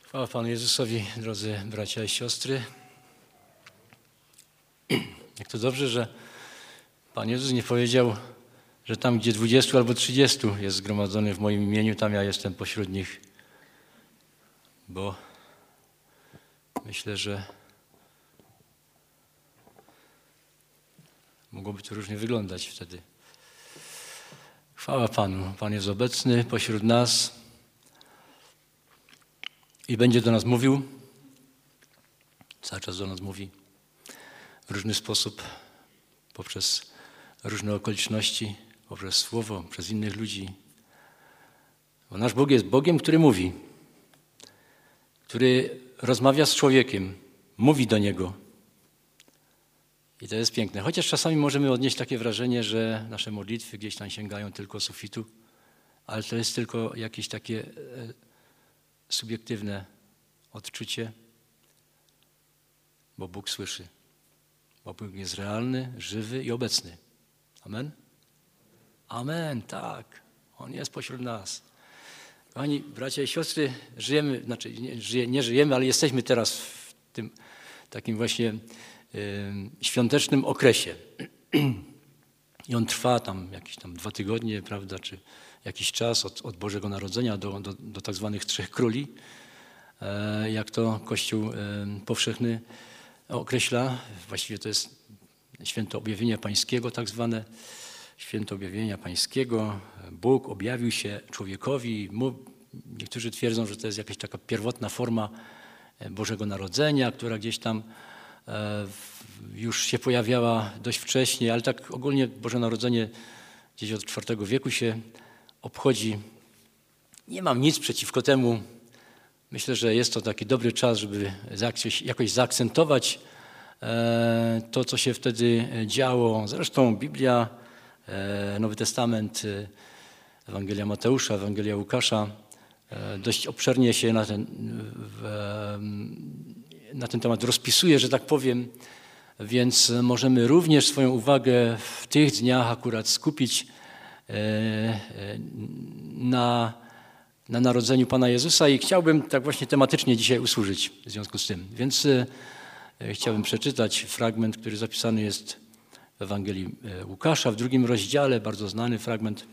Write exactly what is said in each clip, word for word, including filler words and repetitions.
Chwała Panu Jezusowi, drodzy bracia i siostry. Jak to dobrze, że Pan Jezus nie powiedział, że tam, gdzie dwudziestu albo trzydziestu jest zgromadzonych w moim imieniu, tam ja jestem pośród nich. Bo myślę, że mogłoby to różnie wyglądać wtedy. Chwała Panu. Pan jest obecny pośród nas i będzie do nas mówił. Cały czas do nas mówi w różny sposób, poprzez różne okoliczności, poprzez słowo, przez innych ludzi. Bo nasz Bóg jest Bogiem, który mówi, który rozmawia z człowiekiem, mówi do niego. I to jest piękne. Chociaż czasami możemy odnieść takie wrażenie, że nasze modlitwy gdzieś tam sięgają tylko sufitu, ale to jest tylko jakieś takie e, subiektywne odczucie, bo Bóg słyszy. Bo Bóg jest realny, żywy i obecny. Amen? Amen, tak. On jest pośród nas. Kochani bracia i siostry, żyjemy, znaczy nie, żyje, nie żyjemy, ale jesteśmy teraz w tym takim właśnie świątecznym okresie. I on trwa tam jakieś tam dwa tygodnie, prawda, czy jakiś czas od, od Bożego Narodzenia do, do, do tak zwanych Trzech Króli, e, jak to Kościół e, powszechny określa. Właściwie to jest Święto Objawienia Pańskiego, tak zwane Święto Objawienia Pańskiego. Bóg objawił się człowiekowi. Niektórzy twierdzą, że to jest jakaś taka pierwotna forma Bożego Narodzenia, która gdzieś tam już się pojawiała dość wcześnie, ale tak ogólnie Boże Narodzenie gdzieś od czwartego wieku się obchodzi. Nie mam nic przeciwko temu. Myślę, że jest to taki dobry czas, żeby jakoś, jakoś zaakcentować to, co się wtedy działo. Zresztą Biblia, Nowy Testament, Ewangelia Mateusza, Ewangelia Łukasza dość obszernie się na ten, na ten temat rozpisuje, że tak powiem, więc możemy również swoją uwagę w tych dniach akurat skupić na, na narodzeniu Pana Jezusa i chciałbym tak właśnie tematycznie dzisiaj usłużyć w związku z tym. Więc chciałbym przeczytać fragment, który zapisany jest w Ewangelii Łukasza w drugim rozdziale, bardzo znany fragment.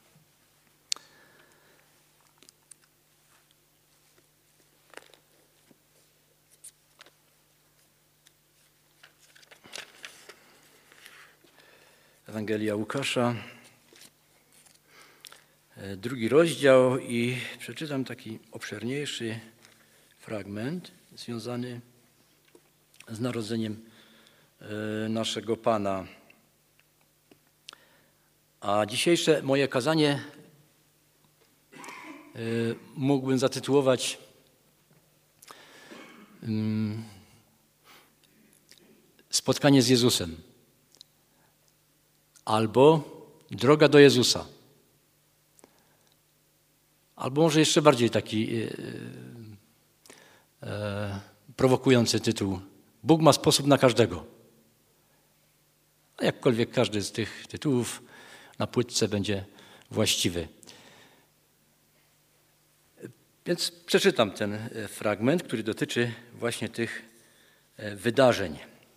Ewangelia Łukasza, drugi rozdział i przeczytam taki obszerniejszy fragment związany z narodzeniem naszego Pana. A dzisiejsze moje kazanie mógłbym zatytułować Spotkanie z Jezusem albo Droga do Jezusa. Albo może jeszcze bardziej taki e, prowokujący tytuł. Bóg ma sposób na każdego. A jakkolwiek każdy z tych tytułów na płytce będzie właściwy. Więc przeczytam ten fragment, który dotyczy właśnie tych wydarzeń.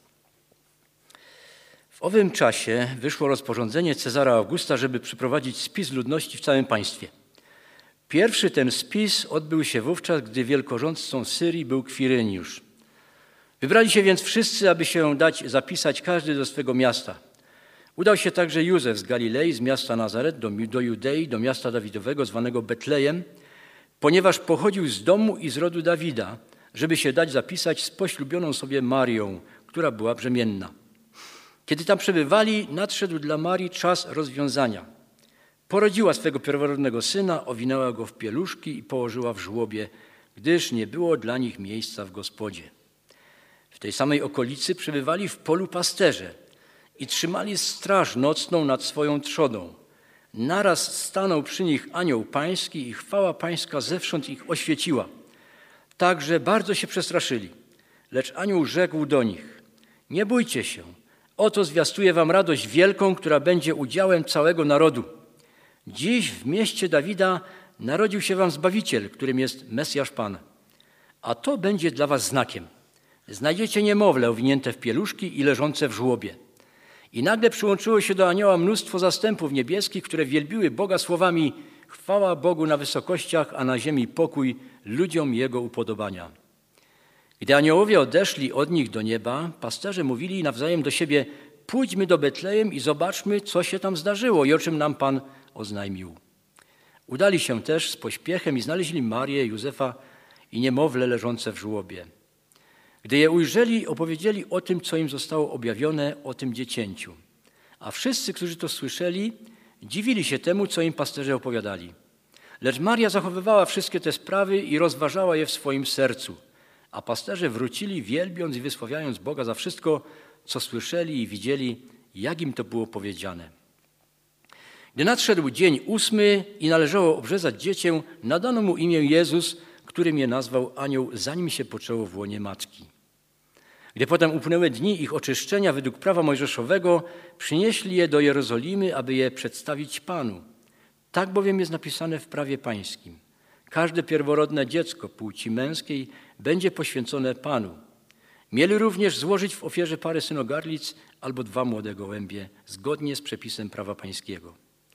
W owym czasie wyszło rozporządzenie Cezara Augusta, żeby przeprowadzić spis ludności w całym państwie. Pierwszy ten spis odbył się wówczas, gdy wielkorządcą Syrii był Kwiryniusz. Wybrali się więc wszyscy, aby się dać zapisać każdy do swego miasta. Udał się także Józef z Galilei, z miasta Nazaret do, do Judei, do miasta Dawidowego zwanego Betlejem, ponieważ pochodził z domu i z rodu Dawida, żeby się dać zapisać z poślubioną sobie Marią, która była brzemienna. Kiedy tam przebywali, nadszedł dla Marii czas rozwiązania. Porodziła swego pierworodnego syna, owinęła go w pieluszki i położyła w żłobie, gdyż nie było dla nich miejsca w gospodzie. W tej samej okolicy przebywali w polu pasterze i trzymali straż nocną nad swoją trzodą. Naraz stanął przy nich anioł pański i chwała pańska zewsząd ich oświeciła. Także bardzo się przestraszyli. Lecz anioł rzekł do nich: nie bójcie się, oto zwiastuję wam radość wielką, która będzie udziałem całego narodu. Dziś w mieście Dawida narodził się wam Zbawiciel, którym jest Mesjasz Pan. a to będzie dla was znakiem. Znajdziecie niemowlę owinięte w pieluszki i leżące w żłobie. I nagle przyłączyło się do anioła mnóstwo zastępów niebieskich, które wielbiły Boga słowami: chwała Bogu na wysokościach, a na ziemi pokój ludziom Jego upodobania. Gdy aniołowie odeszli od nich do nieba, pasterze mówili nawzajem do siebie: pójdźmy do Betlejem i zobaczmy, co się tam zdarzyło i o czym nam Pan oznajmił. Udali się też z pośpiechem i znaleźli Marię, Józefa i niemowlę leżące w żłobie. Gdy je ujrzeli, opowiedzieli o tym, co im zostało objawione, o tym dziecięciu. A wszyscy, którzy to słyszeli, dziwili się temu, co im pasterze opowiadali. Lecz Maria zachowywała wszystkie te sprawy i rozważała je w swoim sercu. A pasterze wrócili, wielbiąc i wysławiając Boga za wszystko, co słyszeli i widzieli, jak im to było powiedziane. Gdy nadszedł dzień ósmy i należało obrzezać dziecię, nadano mu imię Jezus, którym je nazwał anioł, zanim się poczęło w łonie matki. Gdy potem upłynęły dni ich oczyszczenia według prawa mojżeszowego, przynieśli je do Jerozolimy, aby je przedstawić Panu. Tak bowiem jest napisane w prawie pańskim. Każde pierworodne dziecko płci męskiej będzie poświęcone Panu. Mieli również złożyć w ofierze parę synogarlic albo dwa młode gołębie, zgodnie z przepisem prawa pańskiego.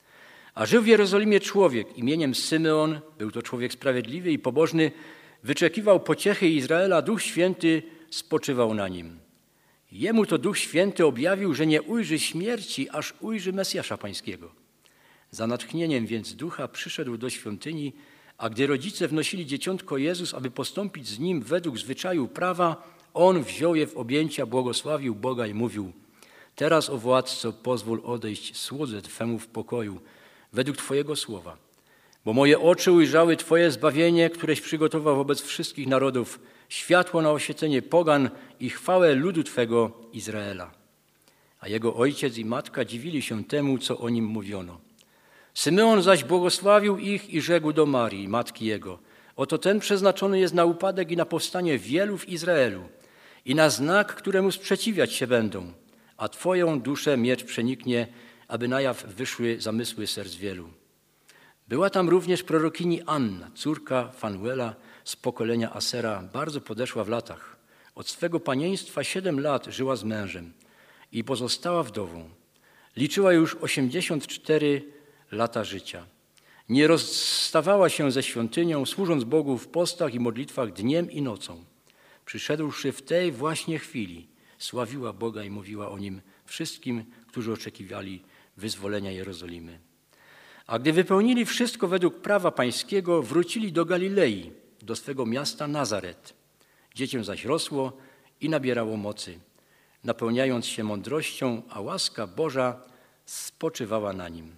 A żył w Jerozolimie człowiek imieniem Symeon, był to człowiek sprawiedliwy i pobożny, wyczekiwał pociechy Izraela, Duch Święty spoczywał na nim. Jemu to Duch Święty objawił, że nie ujrzy śmierci, aż ujrzy Mesjasza Pańskiego. Za natchnieniem więc Ducha przyszedł do świątyni, a gdy rodzice wnosili dzieciątko Jezus, aby postąpić z nim według zwyczaju prawa, on wziął je w objęcia, błogosławił Boga i mówił: teraz, o władco, pozwól odejść słudze Twemu w pokoju, według Twojego słowa. Bo moje oczy ujrzały Twoje zbawienie, któreś przygotował wobec wszystkich narodów, światło na oświecenie pogan i chwałę ludu Twego Izraela. A jego ojciec i matka dziwili się temu, co o nim mówiono. Symeon zaś błogosławił ich i rzekł do Marii, matki jego: oto ten przeznaczony jest na upadek i na powstanie wielu w Izraelu i na znak, któremu sprzeciwiać się będą, a Twoją duszę miecz przeniknie, aby na jaw wyszły zamysły serc wielu. Była tam również prorokini Anna, córka Fanuela z pokolenia Asera, bardzo podeszła w latach. Od swego panieństwa siedem lat żyła z mężem i pozostała wdową. Liczyła już osiemdziesiąt cztery lata życia. Nie rozstawała się ze świątynią, służąc Bogu w postach i modlitwach dniem i nocą. Przyszedłszy w tej właśnie chwili, sławiła Boga i mówiła o Nim wszystkim, którzy oczekiwali wyzwolenia Jerozolimy. A gdy wypełnili wszystko według prawa pańskiego, wrócili do Galilei, do swego miasta Nazaret. Dziecię zaś rosło i nabierało mocy, napełniając się mądrością, a łaska Boża spoczywała na nim.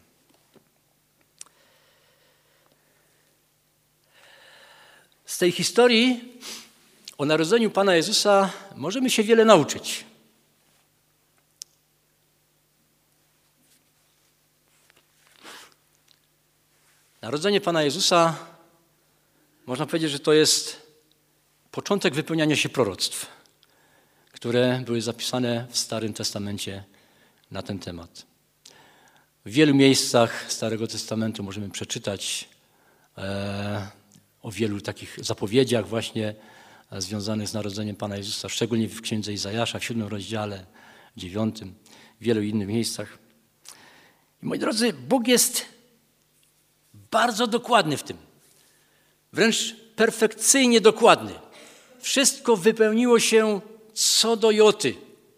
Z tej historii o narodzeniu Pana Jezusa możemy się wiele nauczyć. Narodzenie Pana Jezusa, można powiedzieć, że to jest początek wypełniania się proroctw, które były zapisane w Starym Testamencie na ten temat. W wielu miejscach Starego Testamentu możemy przeczytać e, o wielu takich zapowiedziach właśnie związanych z narodzeniem Pana Jezusa, szczególnie w Księdze Izajasza, w siódmym rozdziale, dziewiątym, w wielu innych miejscach. I moi drodzy, Bóg jest bardzo dokładny w tym, wręcz perfekcyjnie dokładny. Wszystko wypełniło się co do joty.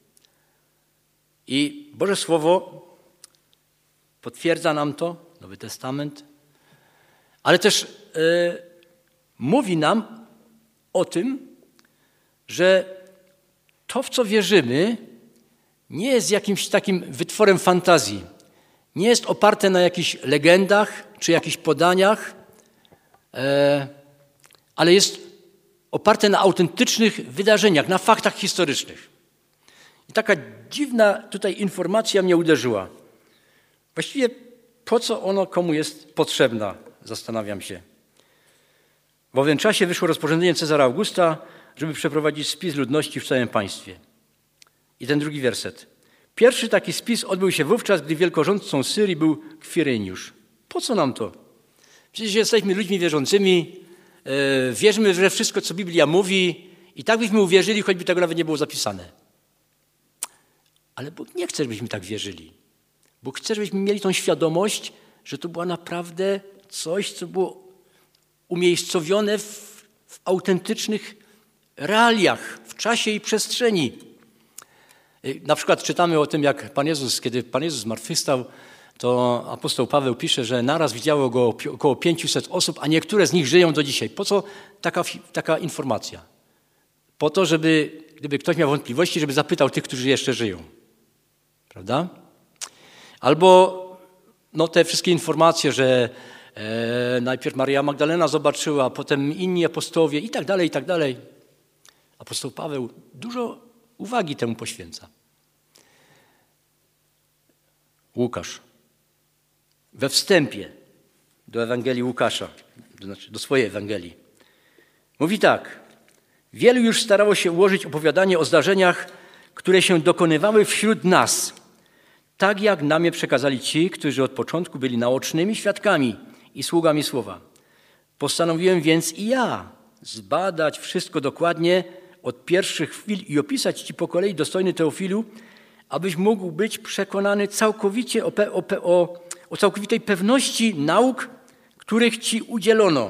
I Boże Słowo potwierdza nam to, Nowy Testament, ale też yy, mówi nam o tym, że to, w co wierzymy, nie jest jakimś takim wytworem fantazji. Nie jest oparte na jakichś legendach czy jakichś podaniach, e, ale jest oparte na autentycznych wydarzeniach, na faktach historycznych. I taka dziwna tutaj informacja mnie uderzyła. Właściwie po co ono komu jest potrzebna, zastanawiam się. W owym czasie wyszło rozporządzenie Cezara Augusta, żeby przeprowadzić spis ludności w całym państwie. I ten drugi werset. Pierwszy taki spis odbył się wówczas, gdy wielkorządcą Syrii był Kwiryniusz. Po co nam to? Przecież jesteśmy ludźmi wierzącymi, e, wierzmy we wszystko, co Biblia mówi i tak byśmy uwierzyli, choćby tego nawet nie było zapisane. Ale Bóg nie chce, żebyśmy tak wierzyli. Bóg chce, żebyśmy mieli tą świadomość, że to było naprawdę coś, co było umiejscowione w, w autentycznych realiach, w czasie i przestrzeni. Na przykład czytamy o tym, jak Pan Jezus, kiedy Pan Jezus zmartwychwstał, to apostoł Paweł pisze, że naraz widziało go około pięciuset osób, a niektóre z nich żyją do dzisiaj. Po co taka, taka informacja? Po to, żeby, gdyby ktoś miał wątpliwości, żeby zapytał tych, którzy jeszcze żyją. Prawda? Albo no, te wszystkie informacje, że e, najpierw Maria Magdalena zobaczyła, potem inni apostołowie i tak dalej, i tak dalej. Apostoł Paweł dużo uwagi temu poświęca. Łukasz. We wstępie do Ewangelii Łukasza, to znaczy do swojej Ewangelii, mówi tak. Wielu już starało się ułożyć opowiadanie o zdarzeniach, które się dokonywały wśród nas, tak jak nam je przekazali ci, którzy od początku byli naocznymi świadkami i sługami słowa. Postanowiłem więc i ja zbadać wszystko dokładnie od pierwszych chwil i opisać ci po kolei, dostojny Teofilu, abyś mógł być przekonany całkowicie o, pe, o, pe, o, o całkowitej pewności nauk, których ci udzielono.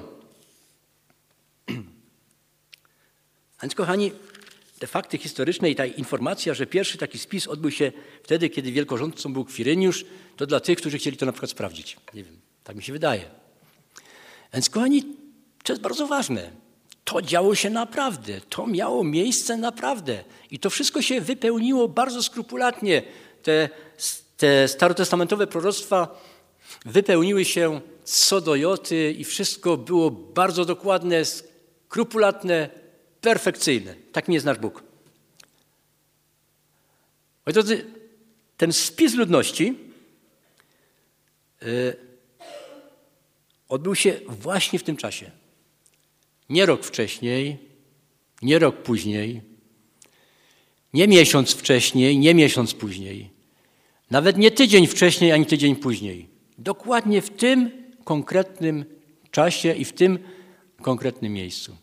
A więc, kochani, te fakty historyczne i ta informacja, że pierwszy taki spis odbył się wtedy, kiedy wielkorządcą był Kwiryniusz, to dla tych, którzy chcieli to na przykład sprawdzić. Nie wiem, tak mi się wydaje. A więc, kochani, to jest bardzo ważne. To działo się naprawdę, to miało miejsce naprawdę. I to wszystko się wypełniło bardzo skrupulatnie. Te, te starotestamentowe proroctwa wypełniły się co do joty i wszystko było bardzo dokładne, skrupulatne, perfekcyjne. Tak mi jest nasz Bóg. Moi drodzy, ten spis ludności yy, odbył się właśnie w tym czasie. Nie rok wcześniej, nie rok później, nie miesiąc wcześniej, nie miesiąc później, nawet nie tydzień wcześniej, ani tydzień później. Dokładnie w tym konkretnym czasie i w tym konkretnym miejscu.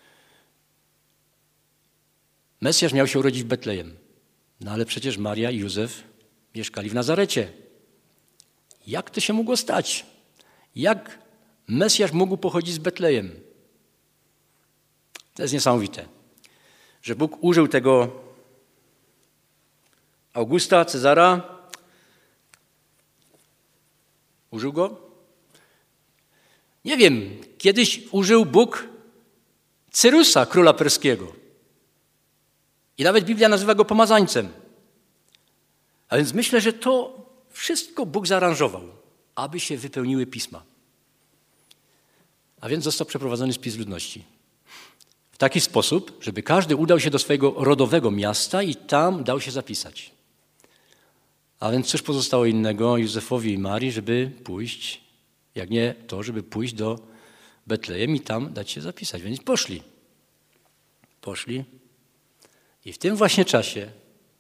Mesjasz miał się urodzić w Betlejem, no ale przecież Maria i Józef mieszkali w Nazarecie. Jak to się mogło stać? Jak Mesjasz mógł pochodzić z Betlejem? To jest niesamowite, że Bóg użył tego Augusta, Cezara. Użył go? Nie wiem, kiedyś użył Bóg Cyrusa, króla perskiego. I nawet Biblia nazywa go pomazańcem. A więc myślę, że to wszystko Bóg zaaranżował, aby się wypełniły pisma. A więc został przeprowadzony spis ludności. W taki sposób, żeby każdy udał się do swojego rodowego miasta i tam dał się zapisać. A więc cóż pozostało innego Józefowi i Marii, żeby pójść, jak nie to, żeby pójść do Betlejem i tam dać się zapisać. Więc poszli. Poszli. I w tym właśnie czasie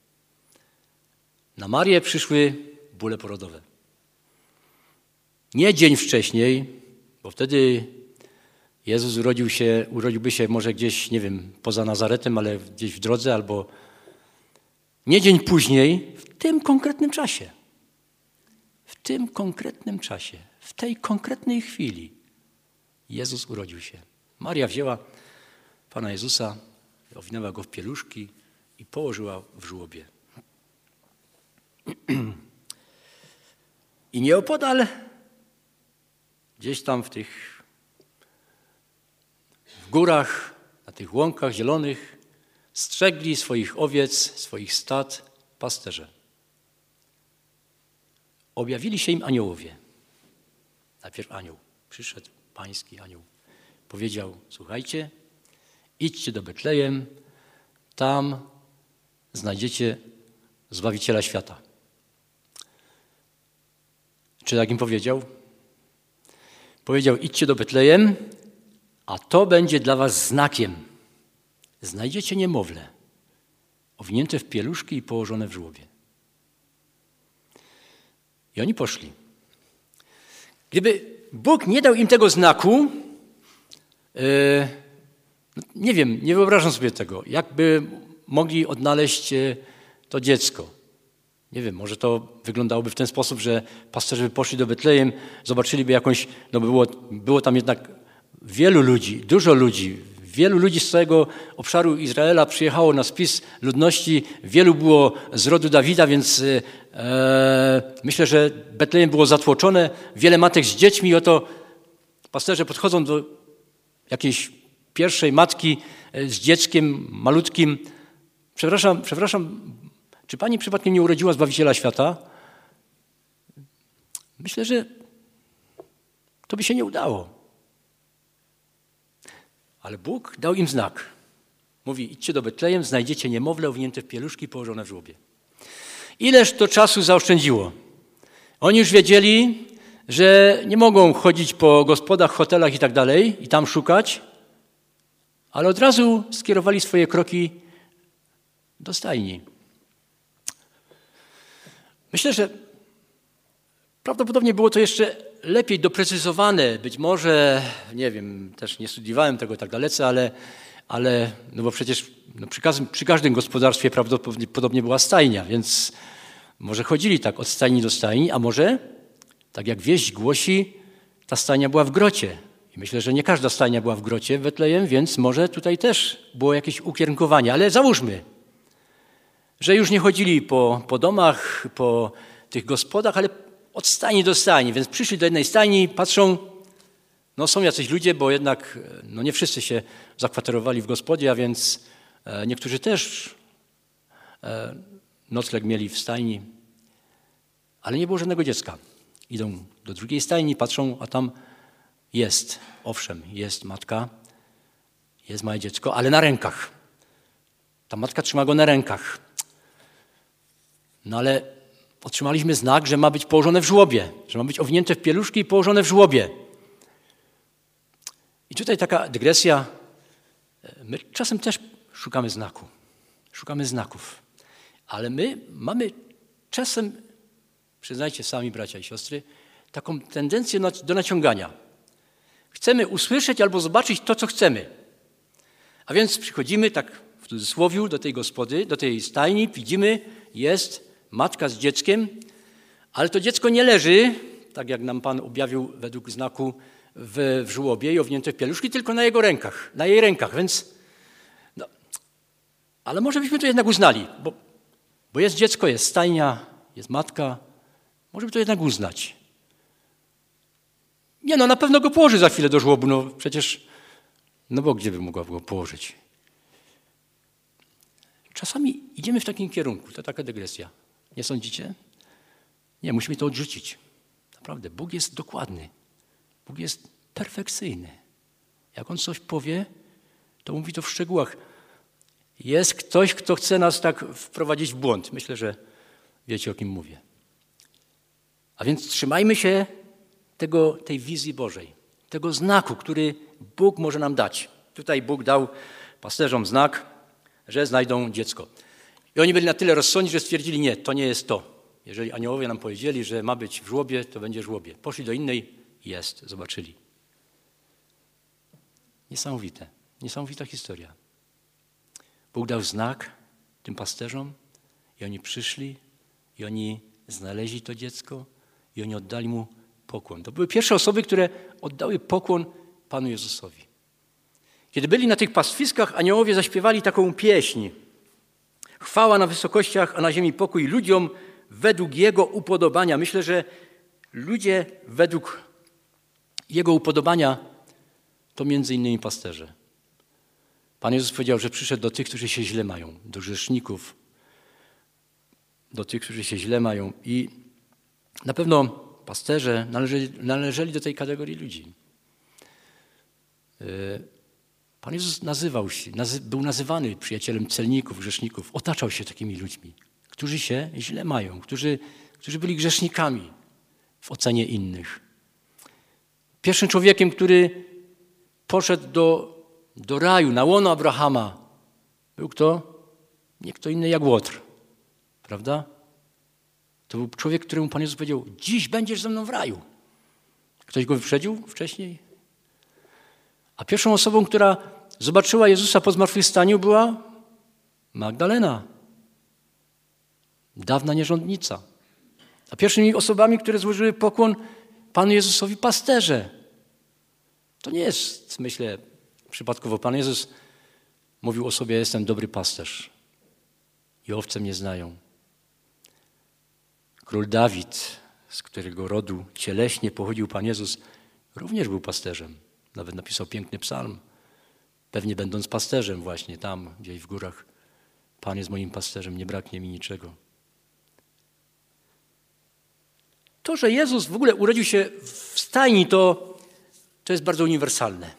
na Marię przyszły bóle porodowe. Nie dzień wcześniej, bo wtedy Jezus urodził się, urodziłby się może gdzieś, nie wiem, poza Nazaretem, ale gdzieś w drodze, albo nie dzień później, w tym konkretnym czasie. W tym konkretnym czasie, w tej konkretnej chwili Jezus urodził się. Maria wzięła Pana Jezusa, owinęła go w pieluszki i położyła w żłobie. I nieopodal, gdzieś tam w tych w górach, na tych łąkach zielonych, strzegli swoich owiec, swoich stad pasterze. Objawili się im aniołowie. Najpierw anioł. Przyszedł pański anioł. Powiedział, słuchajcie, idźcie do Betlejem, tam znajdziecie Zbawiciela świata. Czy tak im powiedział? Powiedział, idźcie do Betlejem, a to będzie dla was znakiem. Znajdziecie niemowlę, owinięte w pieluszki i położone w żłobie. I oni poszli. Gdyby Bóg nie dał im tego znaku, Nie wiem, nie wyobrażam sobie tego, jakby mogli odnaleźć to dziecko. Nie wiem, może to wyglądałoby w ten sposób, że pasterze by poszli do Betlejem, zobaczyliby jakąś, no było, było tam jednak wielu ludzi, dużo ludzi, wielu ludzi z całego obszaru Izraela przyjechało na spis ludności, wielu było z rodu Dawida, więc e, myślę, że Betlejem było zatłoczone, wiele matek z dziećmi, oto pasterze podchodzą do jakiejś pierwszej matki z dzieckiem malutkim. Przepraszam, przepraszam, czy pani przypadkiem nie urodziła Zbawiciela świata? Myślę, że to by się nie udało. Ale Bóg dał im znak. Mówi, idźcie do Betlejem, znajdziecie niemowlę owinięte w pieluszki położone w żłobie. Ileż to czasu zaoszczędziło. Oni już wiedzieli, że nie mogą chodzić po gospodach, hotelach i tak dalej i tam szukać, ale od razu skierowali swoje kroki do stajni. Myślę, że prawdopodobnie było to jeszcze lepiej doprecyzowane. Być może, nie wiem, też nie studiowałem tego tak dalece, ale, ale no bo przecież no przy, każdym, przy każdym gospodarstwie prawdopodobnie była stajnia, więc może chodzili tak od stajni do stajni, a może, tak jak wieść głosi, ta stajnia była w grocie. I myślę, że nie każda stajnia była w grocie w Betlejem, więc może tutaj też było jakieś ukierunkowanie. Ale załóżmy, że już nie chodzili po, po domach, po tych gospodach, ale od stajni do stajni. Więc przyszli do jednej stajni, patrzą, no są jacyś ludzie, bo jednak no nie wszyscy się zakwaterowali w gospodzie, a więc e, niektórzy też e, nocleg mieli w stajni, ale nie było żadnego dziecka. Idą do drugiej stajni, patrzą, a tam jest, owszem, jest matka, jest małe dziecko, ale na rękach. Ta matka trzyma go na rękach. No ale otrzymaliśmy znak, że ma być położone w żłobie, że ma być owinięte w pieluszki i położone w żłobie. I tutaj taka dygresja. My czasem też szukamy znaku. Szukamy znaków. Ale my mamy czasem, przyznajcie sami bracia i siostry, taką tendencję do naciągania. Chcemy usłyszeć albo zobaczyć to, co chcemy. A więc przychodzimy tak w cudzysłowiu do tej gospody, do tej stajni, widzimy, jest matka z dzieckiem, ale to dziecko nie leży, tak jak nam Pan objawił według znaku w, w żłobie i owinięte w pieluszki, tylko na jego rękach, na jej rękach, więc no, ale może byśmy to jednak uznali, bo, bo jest dziecko, jest stajnia, jest matka, może by to jednak uznać. Nie no, na pewno go położy za chwilę do żłobu, no przecież, no bo gdzie by mogła go położyć? Czasami idziemy w takim kierunku, to taka dygresja. Nie sądzicie? Nie, musimy to odrzucić. Naprawdę, Bóg jest dokładny. Bóg jest perfekcyjny. Jak On coś powie, to mówi to w szczegółach. Jest ktoś, kto chce nas tak wprowadzić w błąd. Myślę, że wiecie, o kim mówię. A więc trzymajmy się tego, tej wizji Bożej, tego znaku, który Bóg może nam dać. Tutaj Bóg dał pasterzom znak, że znajdą dziecko. I oni byli na tyle rozsądni, że stwierdzili, nie, to nie jest to. Jeżeli aniołowie nam powiedzieli, że ma być w żłobie, to będzie w żłobie. Poszli do innej, jest, zobaczyli. Niesamowite, niesamowita historia. Bóg dał znak tym pasterzom i oni przyszli i oni znaleźli to dziecko i oni oddali mu pokłon. To były pierwsze osoby, które oddały pokłon Panu Jezusowi. Kiedy byli na tych pastwiskach, aniołowie zaśpiewali taką pieśń. Chwała na wysokościach, a na ziemi pokój ludziom według Jego upodobania. Myślę, że ludzie według Jego upodobania to między innymi pasterze. Pan Jezus powiedział, że przyszedł do tych, którzy się źle mają, do grzeszników, do tych, którzy się źle mają. I na pewno pasterze należeli, należeli do tej kategorii ludzi. Pan Jezus nazywał się, nazy, był nazywany przyjacielem celników, grzeszników. Otaczał się takimi ludźmi, którzy się źle mają, którzy, którzy byli grzesznikami w ocenie innych. Pierwszym człowiekiem, który poszedł do, do raju, na łono Abrahama, był kto? Nie kto inny jak Łotr. Prawda? To był człowiek, któremu Pan Jezus powiedział, dziś będziesz ze mną w raju. Ktoś go wyprzedził wcześniej? A pierwszą osobą, która zobaczyła Jezusa po zmartwychwstaniu, była Magdalena, dawna nierządnica. A pierwszymi osobami, które złożyły pokłon Panu Jezusowi, pasterze. To nie jest, myślę, przypadkowo. Pan Jezus mówił o sobie: jestem dobry pasterz i owce mnie znają. Król Dawid, z którego rodu cieleśnie pochodził Pan Jezus, również był pasterzem. Nawet napisał piękny psalm, pewnie będąc pasterzem właśnie tam, gdzieś w górach. Pan jest moim pasterzem, nie braknie mi niczego. To, że Jezus w ogóle urodził się w stajni, to, to jest bardzo uniwersalne.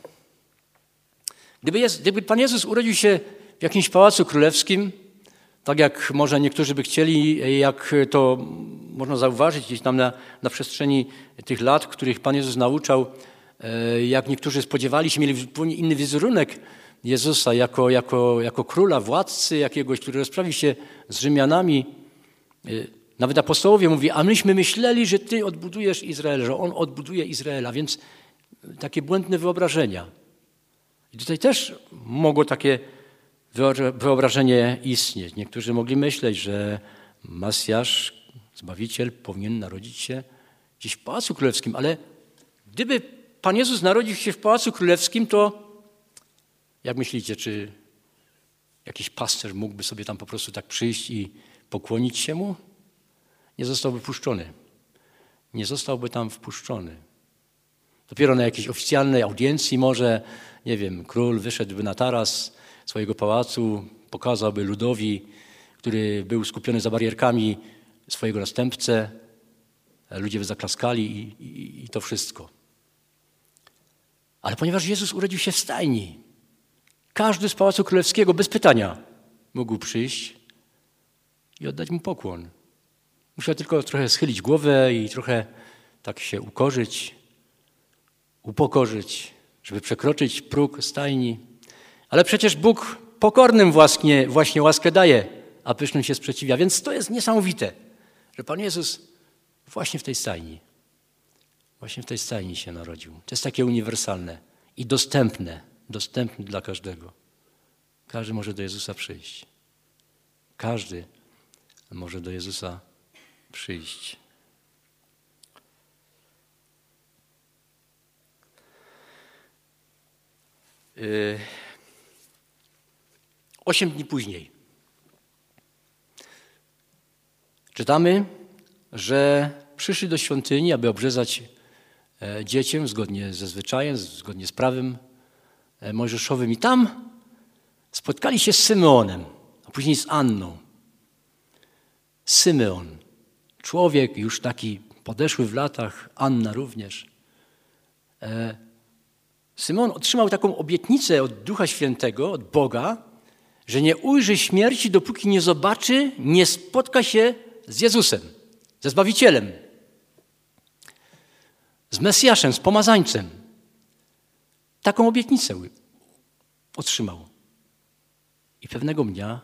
Gdyby, jest, gdyby Pan Jezus urodził się w jakimś pałacu królewskim, tak jak może niektórzy by chcieli, jak to można zauważyć gdzieś tam na, na przestrzeni tych lat, których Pan Jezus nauczał, jak niektórzy spodziewali się, mieli zupełnie inny wizerunek Jezusa jako, jako, jako króla, władcy jakiegoś, który rozprawi się z Rzymianami. Nawet apostołowie mówi: a myśmy myśleli, że Ty odbudujesz Izrael, że On odbuduje Izraela, więc takie błędne wyobrażenia. I tutaj też mogło takie wyobrażenie istnieć. Niektórzy mogli myśleć, że Mesjasz, Zbawiciel, powinien narodzić się gdzieś w Pałacu Królewskim, ale gdyby Pan Jezus narodził się w Pałacu Królewskim, to jak myślicie, czy jakiś pasterz mógłby sobie tam po prostu tak przyjść i pokłonić się Mu? Nie zostałby puszczony. Nie zostałby tam wpuszczony. Dopiero na jakiejś oficjalnej audiencji może, nie wiem, król wyszedłby na taras swojego pałacu, pokazałby ludowi, który był skupiony za barierkami, swojego następcę. Ludzie by zaklaskali i, i, i to wszystko. Ale ponieważ Jezus urodził się w stajni, każdy z Pałacu Królewskiego bez pytania mógł przyjść i oddać Mu pokłon. Musiał tylko trochę schylić głowę i trochę tak się ukorzyć, upokorzyć, żeby przekroczyć próg stajni. Ale przecież Bóg pokornym właśnie, właśnie łaskę daje, a pysznym się sprzeciwia. Więc to jest niesamowite, że Pan Jezus właśnie w tej stajni, właśnie w tej stajni się narodził. To jest takie uniwersalne i dostępne, dostępne dla każdego. Każdy może do Jezusa przyjść. Każdy może do Jezusa przyjść. Yy. Osiem dni później czytamy, że przyszli do świątyni, aby obrzezać dziecię zgodnie ze zwyczajem, zgodnie z prawem mojżeszowym. I tam spotkali się z Symeonem, a później z Anną. Symeon, człowiek już taki podeszły w latach, Anna również. Symeon otrzymał taką obietnicę od Ducha Świętego, od Boga, że nie ujrzy śmierci, dopóki nie zobaczy, nie spotka się z Jezusem, ze Zbawicielem, z Mesjaszem, z Pomazańcem. Taką obietnicę otrzymał. I pewnego dnia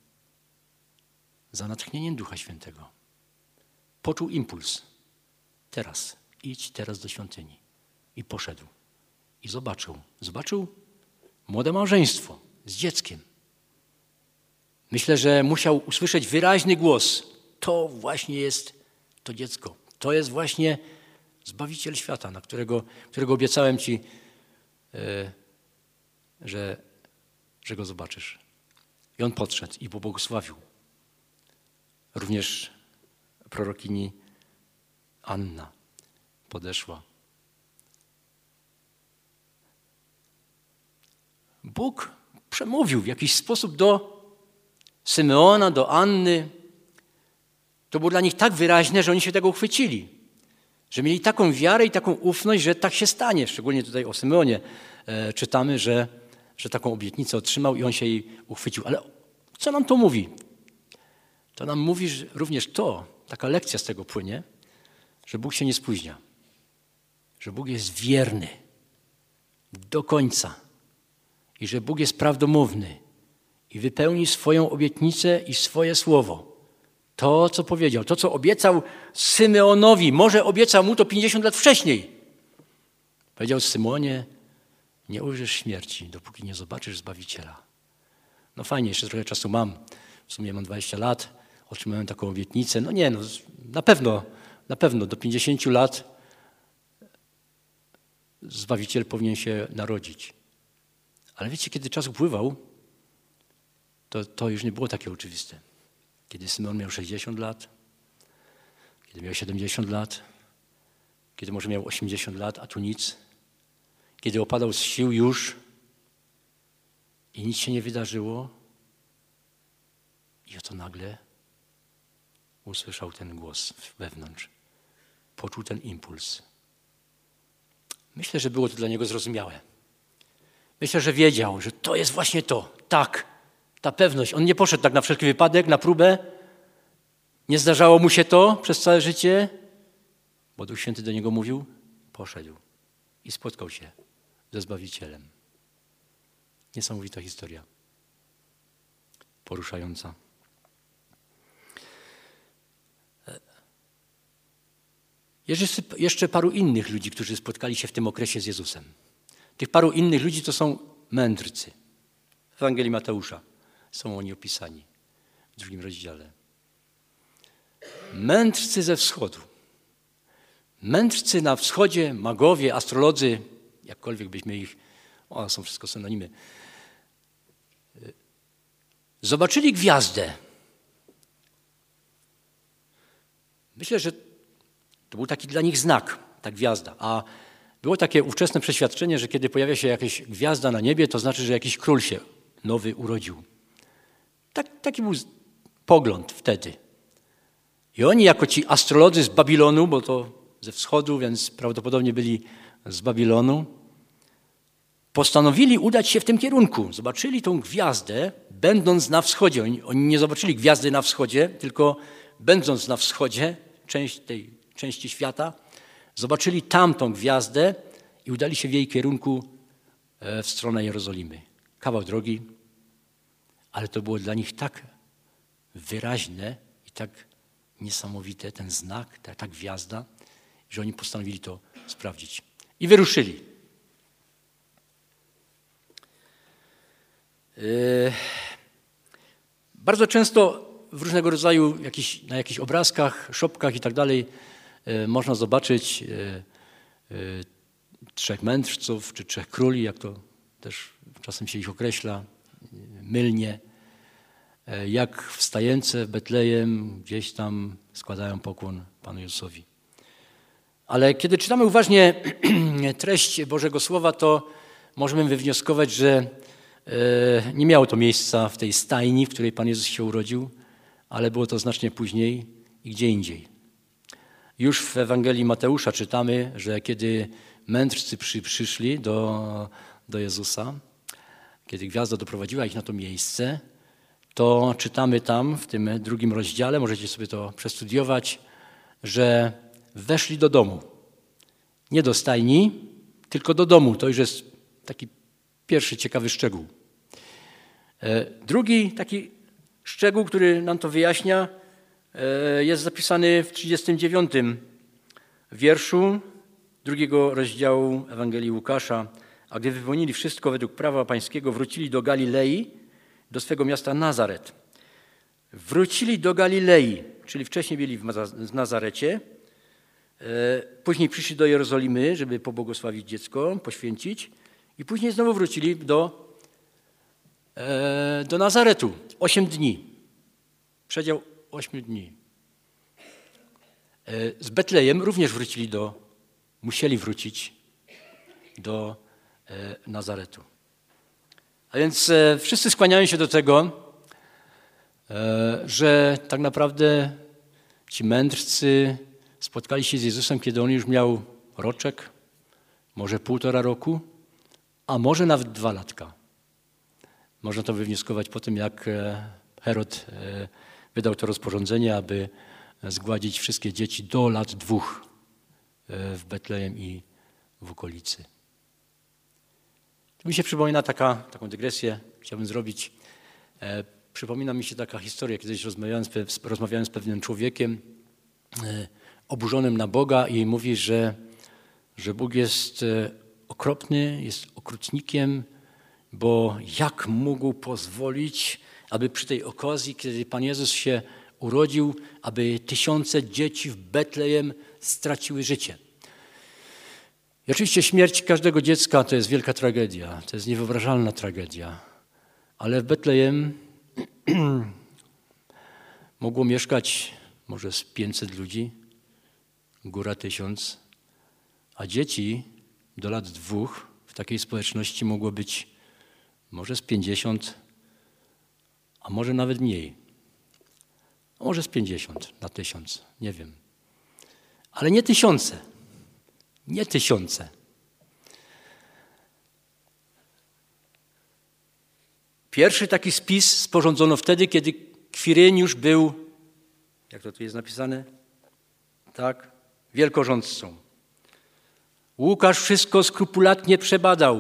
za natchnieniem Ducha Świętego poczuł impuls. Teraz, idź teraz do świątyni. I poszedł. I zobaczył. Zobaczył młode małżeństwo z dzieckiem. Myślę, że musiał usłyszeć wyraźny głos. To właśnie jest to dziecko. To jest właśnie Zbawiciel świata, na którego, którego obiecałem Ci, yy, że, że Go zobaczysz. I on podszedł i pobłogosławił. Również prorokini Anna podeszła. Bóg przemówił w jakiś sposób do Symeona, do Anny. To było dla nich tak wyraźne, że oni się tego uchwycili. Że mieli taką wiarę i taką ufność, że tak się stanie. Szczególnie tutaj o Symeonie e, czytamy, że, że taką obietnicę otrzymał i on się jej uchwycił. Ale co nam to mówi? To nam mówi że również to, taka lekcja z tego płynie, że Bóg się nie spóźnia. Że Bóg jest wierny do końca. I że Bóg jest prawdomówny i wypełni swoją obietnicę i swoje słowo. To, co powiedział, to, co obiecał Symeonowi, może obiecał mu to pięćdziesiąt lat wcześniej. Powiedział: Symeonie, nie ujrzysz śmierci, dopóki nie zobaczysz Zbawiciela. No fajnie, jeszcze trochę czasu mam. W sumie mam dwadzieścia lat, otrzymałem taką obietnicę. No nie, no na pewno, na pewno do pięćdziesięciu lat Zbawiciel powinien się narodzić. Ale wiecie, kiedy czas upływał, to, to już nie było takie oczywiste. Kiedy Symeon miał sześćdziesiąt lat, kiedy miał siedemdziesiąt lat, kiedy może miał osiemdziesiąt lat, a tu nic. Kiedy opadał z sił już i nic się nie wydarzyło. I oto nagle usłyszał ten głos wewnątrz. Poczuł ten impuls. Myślę, że było to dla niego zrozumiałe. Myślę, że wiedział, że to jest właśnie to. Tak, ta pewność. On nie poszedł tak na wszelki wypadek, na próbę. Nie zdarzało mu się to przez całe życie, bo Duch Święty do niego mówił. Poszedł i spotkał się ze Zbawicielem. Niesamowita historia. Poruszająca. Jest jeszcze paru innych ludzi, którzy spotkali się w tym okresie z Jezusem. Tych paru innych ludzi to są mędrcy. W Ewangelii Mateusza są oni opisani w drugim rozdziale. Mędrcy ze wschodu. Mędrcy na wschodzie, magowie, astrolodzy, jakkolwiek byśmy ich, o, są wszystko synonimy, zobaczyli gwiazdę. Myślę, że to był taki dla nich znak, ta gwiazda. A było takie ówczesne przeświadczenie, że kiedy pojawia się jakaś gwiazda na niebie, to znaczy, że jakiś król się nowy urodził. Tak, taki był pogląd wtedy. I oni jako ci astrolodzy z Babilonu, bo to ze wschodu, więc prawdopodobnie byli z Babilonu, postanowili udać się w tym kierunku. Zobaczyli tą gwiazdę, będąc na wschodzie. Oni, oni nie zobaczyli gwiazdy na wschodzie, tylko będąc na wschodzie, część tej części świata, zobaczyli tamtą gwiazdę i udali się w jej kierunku w stronę Jerozolimy. Kawał drogi, ale to było dla nich tak wyraźne i tak niesamowite, ten znak, ta, ta gwiazda, że oni postanowili to sprawdzić. I wyruszyli. Yy, bardzo często w różnego rodzaju jakiś, na jakichś obrazkach, szopkach i tak dalej można zobaczyć trzech mędrców czy trzech króli, jak to też czasem się ich określa, mylnie, jak wstające w Betlejem gdzieś tam składają pokłon Panu Jezusowi. Ale kiedy czytamy uważnie treść Bożego Słowa, to możemy wywnioskować, że nie miało to miejsca w tej stajni, w której Pan Jezus się urodził, ale było to znacznie później i gdzie indziej. Już w Ewangelii Mateusza czytamy, że kiedy mędrcy przy, przyszli do, do Jezusa, kiedy gwiazda doprowadziła ich na to miejsce, to czytamy tam w tym drugim rozdziale, możecie sobie to przestudiować, że weszli do domu. Nie do stajni, tylko do domu. To już jest taki pierwszy ciekawy szczegół. Drugi taki szczegół, który nam to wyjaśnia, jest zapisany w trzydziestym dziewiątym wierszu drugiego rozdziału Ewangelii Łukasza. A gdy wypełnili wszystko według prawa pańskiego, wrócili do Galilei, do swego miasta Nazaret. Wrócili do Galilei, czyli wcześniej byli w Nazarecie. Później przyszli do Jerozolimy, żeby pobłogosławić dziecko, poświęcić. I później znowu wrócili do, do Nazaretu. Osiem dni. Przedział ośmiu dni. Z Betlejem również wrócili do, musieli wrócić do Nazaretu. A więc wszyscy skłaniają się do tego, że tak naprawdę ci mędrcy spotkali się z Jezusem, kiedy on już miał roczek, może półtora roku, a może nawet dwa latka. Można to wywnioskować po tym, jak Herod wydał to rozporządzenie, aby zgładzić wszystkie dzieci do lat dwóch w Betlejem i w okolicy. Tu mi się przypomina taka, taką dygresję, chciałbym zrobić. E, przypomina mi się taka historia, kiedyś rozmawiałem z, rozmawiałem z pewnym człowiekiem e, oburzonym na Boga i mówi, że, że Bóg jest e, okropny, jest okrutnikiem, bo jak mógł pozwolić, aby przy tej okazji, kiedy Pan Jezus się urodził, aby tysiące dzieci w Betlejem straciły życie. I oczywiście śmierć każdego dziecka to jest wielka tragedia, to jest niewyobrażalna tragedia. Ale w Betlejem mogło mieszkać może z pięćset ludzi, góra tysiąc, a dzieci do lat dwóch w takiej społeczności mogło być może z pięćdziesiąt, a może nawet mniej. A może z pięćdziesiąt na tysiąc, nie wiem. Ale nie tysiące. Nie tysiące. Pierwszy taki spis sporządzono wtedy, kiedy Kwiryniusz był, jak to tu jest napisane? Tak, wielkorządcą. Łukasz wszystko skrupulatnie przebadał.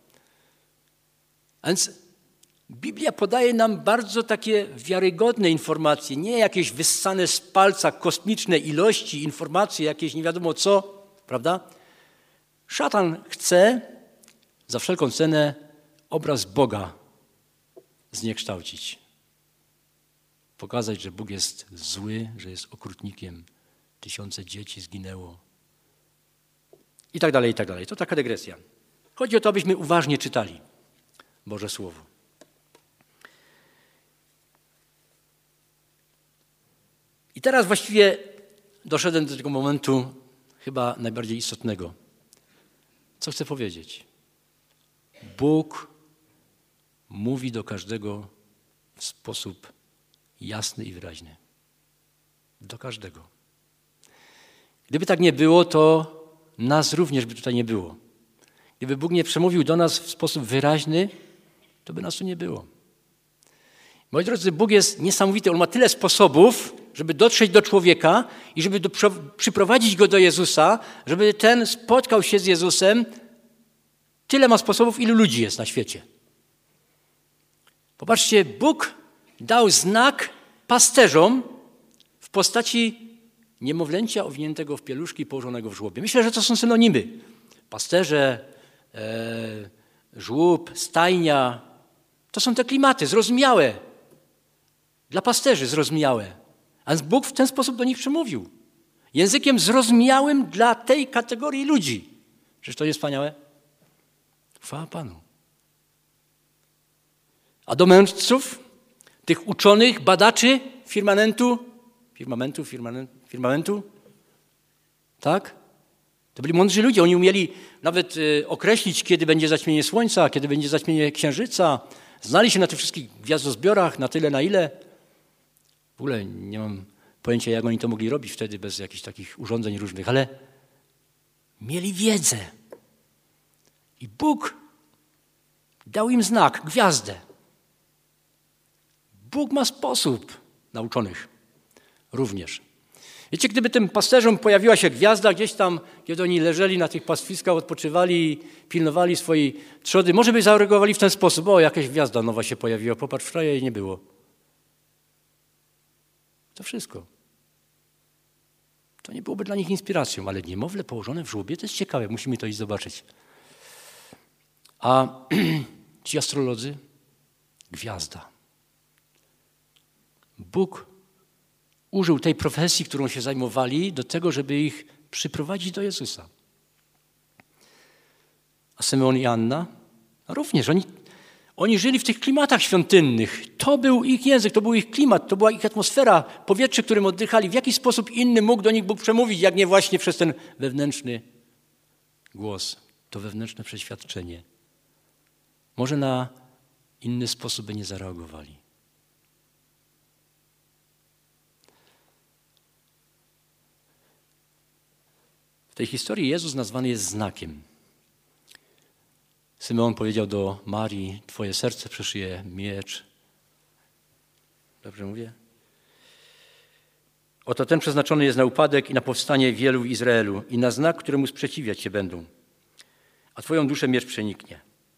A więc Biblia podaje nam bardzo takie wiarygodne informacje, nie jakieś wyssane z palca kosmiczne ilości informacji, jakieś nie wiadomo co, prawda? Szatan chce za wszelką cenę obraz Boga zniekształcić. Pokazać, że Bóg jest zły, że jest okrutnikiem. Tysiące dzieci zginęło. I tak dalej, i tak dalej. To taka dygresja. Chodzi o to, abyśmy uważnie czytali Boże Słowo. I teraz właściwie doszedłem do tego momentu chyba najbardziej istotnego. Co chcę powiedzieć? Bóg mówi do każdego w sposób jasny i wyraźny. Do każdego. Gdyby tak nie było, to nas również by tutaj nie było. Gdyby Bóg nie przemówił do nas w sposób wyraźny, to by nas tu nie było. Moi drodzy, Bóg jest niesamowity. On ma tyle sposobów, żeby dotrzeć do człowieka i żeby do, przyprowadzić go do Jezusa, żeby ten spotkał się z Jezusem. Tyle ma sposobów, ilu ludzi jest na świecie. Popatrzcie, Bóg dał znak pasterzom w postaci niemowlęcia owiniętego w pieluszki położonego w żłobie. Myślę, że to są synonimy. Pasterze, e, żłób, stajnia. To są te klimaty zrozumiałe. Dla pasterzy zrozumiałe. A więc Bóg w ten sposób do nich przemówił. Językiem zrozumiałym dla tej kategorii ludzi. Przecież to jest wspaniałe. Chwała Panu. A do mędrców, tych uczonych, badaczy firmamentu, firmamentu, firmamentu, firmamentu, tak? To byli mądrzy ludzie. Oni umieli nawet y, określić, kiedy będzie zaćmienie słońca, kiedy będzie zaćmienie księżyca. Znali się na tych wszystkich gwiazdozbiorach, na tyle, na ile. W ogóle nie mam pojęcia, jak oni to mogli robić wtedy bez jakichś takich urządzeń różnych, ale mieli wiedzę. I Bóg dał im znak, gwiazdę. Bóg ma sposób na uczonych również. Wiecie, gdyby tym pasterzom pojawiła się gwiazda gdzieś tam, kiedy oni leżeli na tych pastwiskach, odpoczywali, pilnowali swojej trzody, może by zareagowali w ten sposób: o, jakaś gwiazda nowa się pojawiła, popatrz, wczoraj jej nie było. To wszystko. To nie byłoby dla nich inspiracją, ale niemowlę położone w żłobie to jest ciekawe, musimy to iść zobaczyć. A ci astrolodzy? Gwiazda. Bóg użył tej profesji, którą się zajmowali, do tego, żeby ich przyprowadzić do Jezusa. A Symeon i Anna? Również. Oni, oni żyli w tych klimatach świątynnych. To był ich język, to był ich klimat, to była ich atmosfera, powietrze, którym oddychali. W jaki sposób inny mógł do nich Bóg przemówić, jak nie właśnie przez ten wewnętrzny głos, to wewnętrzne przeświadczenie. Może na inny sposób by nie zareagowali. W tej historii Jezus nazwany jest znakiem. Symeon powiedział do Marii: twoje serce przeszyje miecz. Dobrze mówię? Oto ten przeznaczony jest na upadek i na powstanie wielu w Izraelu i na znak, któremu sprzeciwiać się będą. A twoją duszę miecz przeniknie.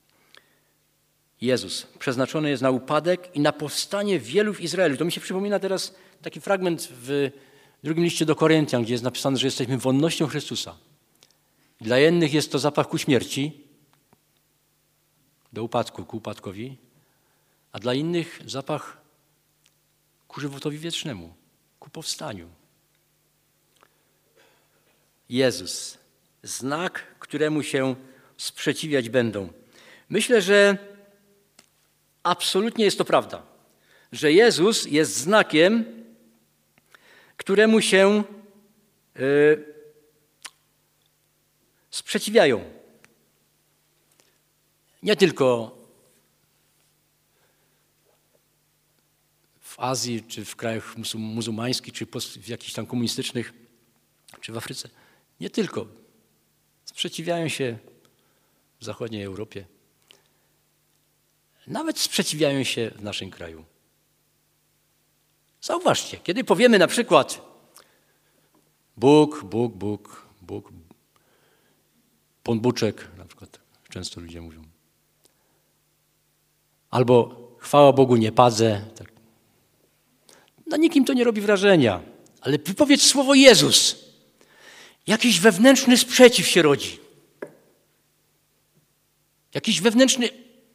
Jezus przeznaczony jest na upadek i na powstanie wielu w Izraelu. To mi się przypomina teraz taki fragment w drugim liście do Koryntian, gdzie jest napisane, że jesteśmy wonnością Chrystusa. Dla jednych jest to zapach ku śmierci, do upadku, ku upadkowi, a dla innych zapach ku żywotowi wiecznemu, ku powstaniu. Jezus, znak, któremu się sprzeciwiać będą. Myślę, że absolutnie jest to prawda, że Jezus jest znakiem, któremu się yy, sprzeciwiają. Nie tylko w Azji, czy w krajach muzułmańskich, czy w jakichś tam komunistycznych, czy w Afryce. Nie tylko. Sprzeciwiają się w zachodniej Europie. Nawet sprzeciwiają się w naszym kraju. Zauważcie, kiedy powiemy na przykład Bóg, Bóg, Bóg, Bóg, Pan Buczek, na przykład często ludzie mówią. Albo chwała Bogu nie padzę. Tak. Na nikim to nie robi wrażenia. Ale wypowiedz słowo Jezus. Jakiś wewnętrzny sprzeciw się rodzi. Jakiś wewnętrzny...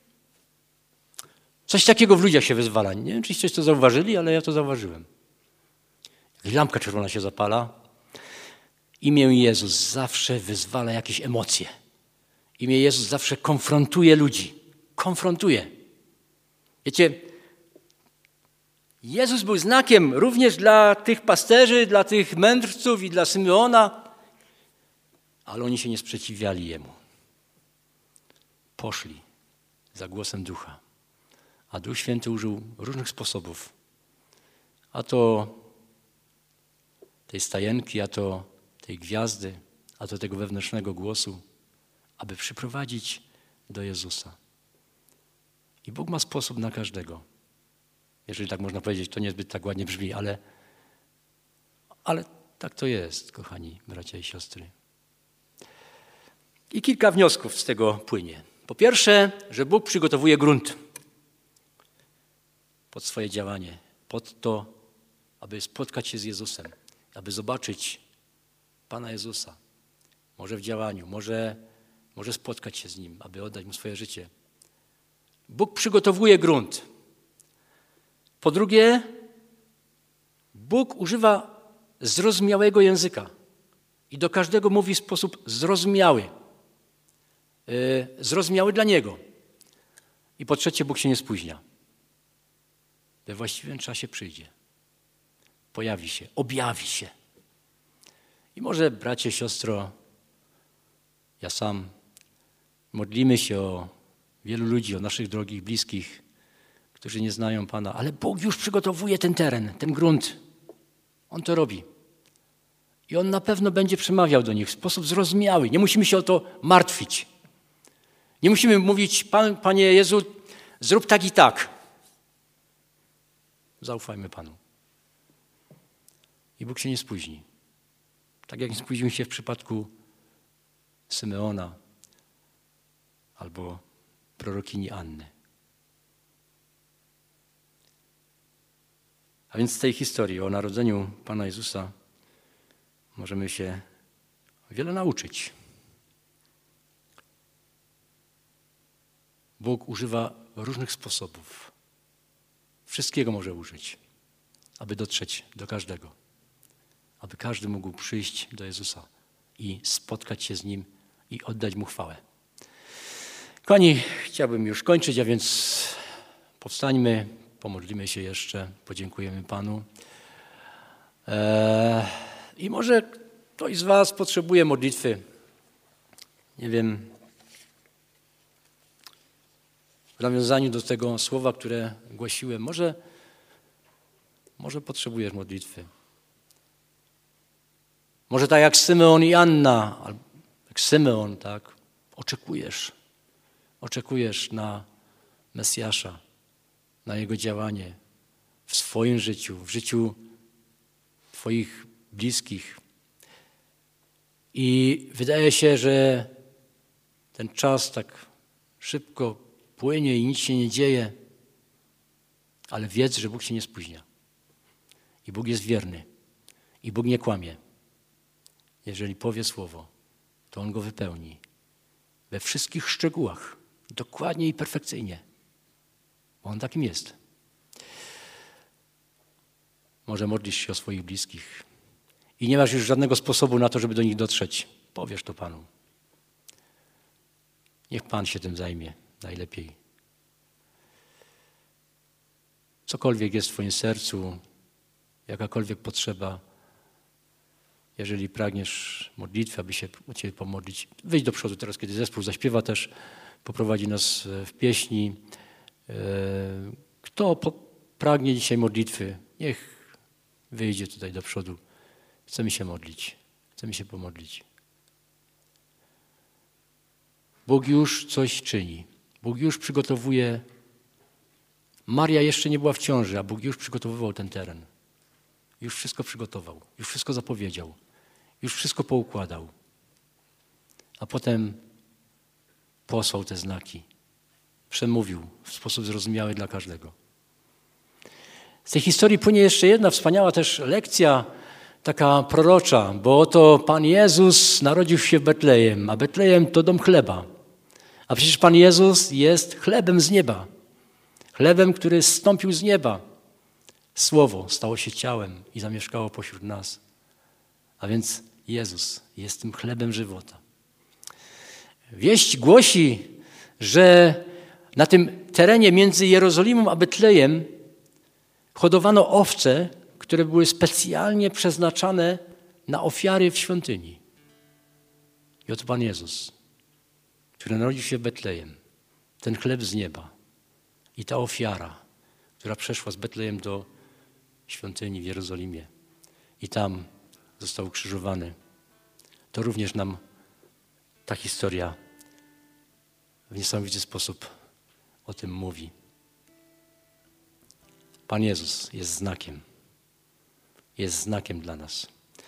Coś takiego w ludziach się wyzwala. Nie wiem, czy coś to zauważyli, ale ja to zauważyłem. Jak lampka czerwona się zapala. Imię Jezus zawsze wyzwala jakieś emocje. Imię Jezus zawsze konfrontuje ludzi. Konfrontuje. Wiecie, Jezus był znakiem również dla tych pasterzy, dla tych mędrców i dla Symeona, ale oni się nie sprzeciwiali Jemu. Poszli za głosem Ducha. A Duch Święty użył różnych sposobów. A to tej stajenki, a to tej gwiazdy, a to tego wewnętrznego głosu, aby przyprowadzić do Jezusa. I Bóg ma sposób na każdego. Jeżeli tak można powiedzieć, to niezbyt tak ładnie brzmi, ale, ale tak to jest, kochani bracia i siostry. I kilka wniosków z tego płynie. Po pierwsze, że Bóg przygotowuje grunt pod swoje działanie, pod to, aby spotkać się z Jezusem, aby zobaczyć Pana Jezusa. Może w działaniu, może, może spotkać się z Nim, aby oddać Mu swoje życie. Bóg przygotowuje grunt. Po drugie, Bóg używa zrozumiałego języka i do każdego mówi w sposób zrozumiały. Yy, zrozumiały dla Niego. I po trzecie, Bóg się nie spóźnia. We właściwym czasie przyjdzie. Pojawi się, objawi się. I może, bracie, siostro, ja sam, modlimy się o wielu ludzi, o naszych drogich, bliskich, którzy nie znają Pana, ale Bóg już przygotowuje ten teren, ten grunt. On to robi. I On na pewno będzie przemawiał do nich w sposób zrozumiały. Nie musimy się o to martwić. Nie musimy mówić, Pan, Panie Jezu, zrób tak i tak. Zaufajmy Panu. I Bóg się nie spóźni. Tak jak nie spóźnił się w przypadku Symeona albo prorokini Anny. A więc z tej historii o narodzeniu Pana Jezusa możemy się wiele nauczyć. Bóg używa różnych sposobów. Wszystkiego może użyć, aby dotrzeć do każdego. Aby każdy mógł przyjść do Jezusa i spotkać się z Nim i oddać Mu chwałę. Kochani, chciałbym już kończyć, a więc powstańmy, pomodlimy się jeszcze, podziękujemy Panu. Eee, I może ktoś z was potrzebuje modlitwy. Nie wiem, w nawiązaniu do tego słowa, które głosiłem, może, może potrzebujesz modlitwy. Może tak jak Symeon i Anna, jak Symeon, tak, oczekujesz, oczekujesz na Mesjasza, na Jego działanie w swoim życiu, w życiu Twoich bliskich. I wydaje się, że ten czas tak szybko płynie i nic się nie dzieje, ale wiedz, że Bóg się nie spóźnia. I Bóg jest wierny. I Bóg nie kłamie. Jeżeli powie słowo, to On go wypełni. We wszystkich szczegółach. Dokładnie i perfekcyjnie. Bo On takim jest. Może modlisz się o swoich bliskich i nie masz już żadnego sposobu na to, żeby do nich dotrzeć. Powiesz to Panu. Niech Pan się tym zajmie najlepiej. Cokolwiek jest w Twoim sercu, jakakolwiek potrzeba, jeżeli pragniesz modlitwy, aby się o Ciebie pomodlić, wyjdź do przodu teraz, kiedy zespół zaśpiewa też, poprowadzi nas w pieśni. Kto pragnie dzisiaj modlitwy, niech wyjdzie tutaj do przodu. Chcemy się modlić. Chcemy się pomodlić. Bóg już coś czyni. Bóg już przygotowuje. Maria jeszcze nie była w ciąży, a Bóg już przygotowywał ten teren. Już wszystko przygotował. Już wszystko zapowiedział. Już wszystko poukładał. A potem posłał te znaki. Przemówił w sposób zrozumiały dla każdego. Z tej historii płynie jeszcze jedna wspaniała też lekcja, taka prorocza, bo oto Pan Jezus narodził się w Betlejem, a Betlejem to dom chleba. A przecież Pan Jezus jest chlebem z nieba. Chlebem, który zstąpił z nieba. Słowo stało się ciałem i zamieszkało pośród nas. A więc Jezus jest tym chlebem żywota. Wieść głosi, że na tym terenie między Jerozolimą a Betlejem hodowano owce, które były specjalnie przeznaczane na ofiary w świątyni. I oto Pan Jezus, który narodził się w Betlejem, ten chleb z nieba i ta ofiara, która przeszła z Betlejem do świątyni w Jerozolimie i tam został ukrzyżowany. To również nam ta historia w niesamowity sposób o tym mówi. Pan Jezus jest znakiem. Jest znakiem dla nas.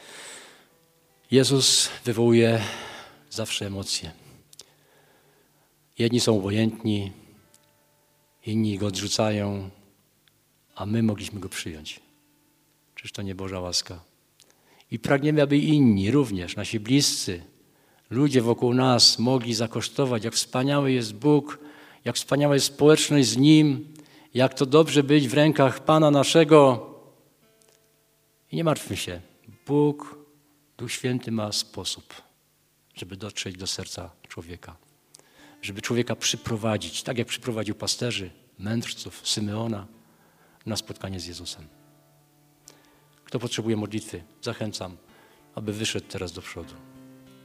Jezus wywołuje zawsze emocje. Jedni są obojętni, inni Go odrzucają, a my mogliśmy Go przyjąć. Czyż to nie Boża łaska? I pragniemy, aby inni również, nasi bliscy, ludzie wokół nas mogli zakosztować, jak wspaniały jest Bóg, jak wspaniała jest społeczność z Nim, jak to dobrze być w rękach Pana naszego. I nie martwmy się. Bóg, Duch Święty ma sposób, żeby dotrzeć do serca człowieka. Żeby człowieka przyprowadzić, tak jak przyprowadził pasterzy, mędrców, Symeona na spotkanie z Jezusem. Kto potrzebuje modlitwy, zachęcam, aby wyszedł teraz do przodu.